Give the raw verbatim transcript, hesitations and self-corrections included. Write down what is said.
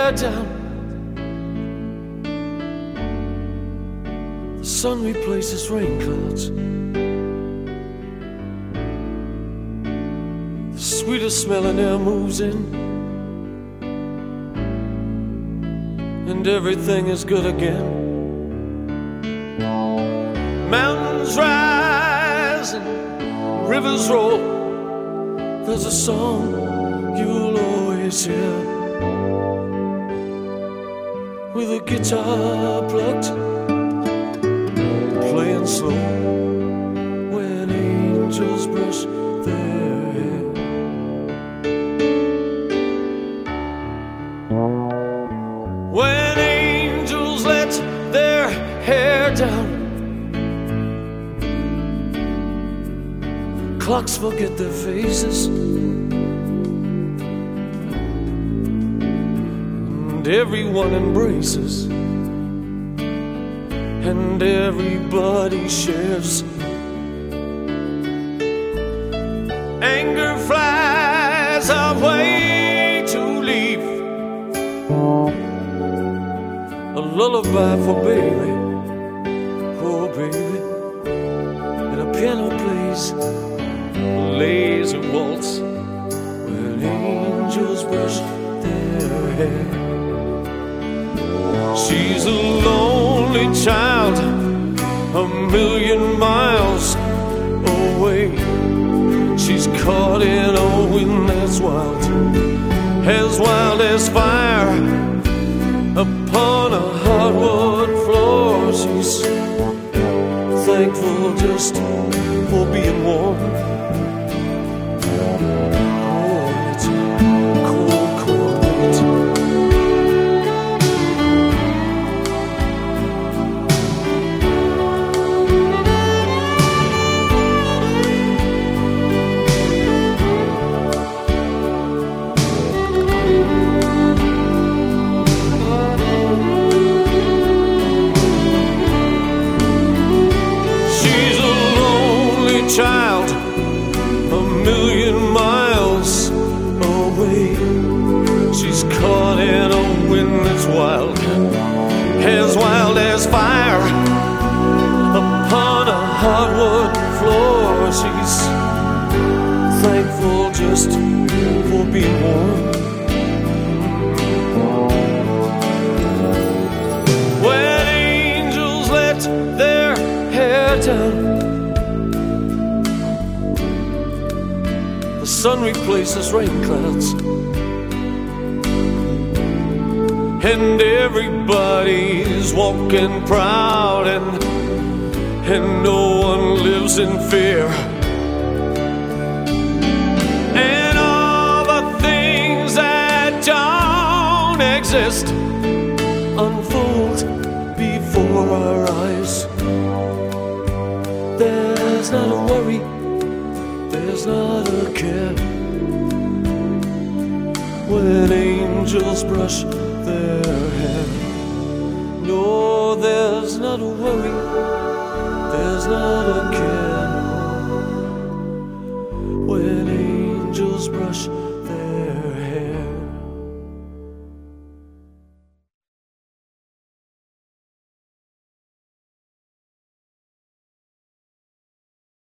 hair down. The sun replaces rain clouds. The sweetest smelling air moves in, and everything is good again. Mountains rise and rivers roll. There's a song you'll always hear, with a guitar plucked, playing slow, when angels brush their hair. When angels let their hair down, clocks forget their faces, and everyone embraces, and everybody shares. Anger flies away to leave a lullaby for baby, oh baby, and a piano plays lazy waltz when angels brush their hair. She's a lonely child, a million miles away. She's caught in a wind that's wild, as wild as fire upon a hardwood floor. She's thankful just for being warm. Child, a million miles away. She's caught in a wind that's wild, as wild as fire upon a hardwood floor. She's thankful just for being warm. When angels let their hair down, the sun replaces rain clouds, and everybody's walking proud, and and no one lives in fear. And all the things that don't exist unfold before our eyes. There's not a worry, there's not a care, when angels brush their hair. No, there's not a worry, there's not a care.